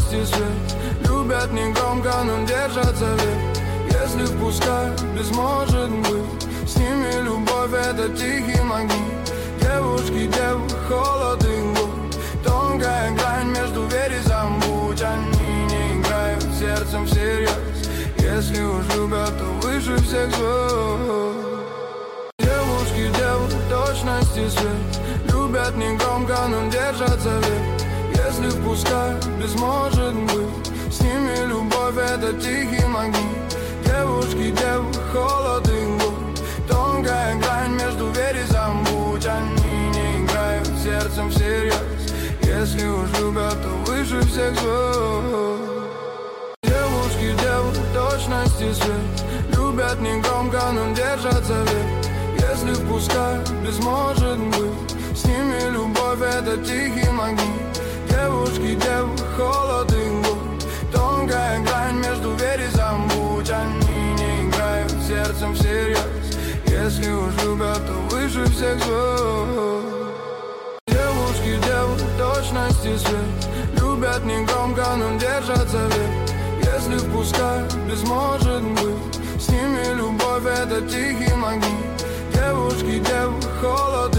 точности свет. Любят негромко, но держат завет. Если впускают, без может быть. С ними любовь — это тихий магнит. Девушки, девушки, холод и голод. Тонкая грань между верь и забудь. Они не играют сердцем всерьез. Если уж любят, то выше всех звезд. Девушки, девушки, точности свет. Любят негромко, но держат завет. Если впускают, без может быть. С ними любовь — это тихий магнит. Девушки, девушки, холод и голод. Тонкая грань между верь и забудь. Они не играют сердцем всерьез. Если уж любят, то выше всех звезд. Девушки, девушки, точности свет. Любят негромко, но держат завет. Если впускают, без может быть. С ними любовь — это тихий магнит. Девушки, девушки, холод и голод. Тонкая грань между верь и забудь. Они не играют сердцем всерьез. Если уж любят, то выше всех звезд. Девушки, девушки, точности свет. Любят негромко, но держат завет. Если впускают, без может быть. С ними любовь — это тихий магнит. Девушки, девушки, холод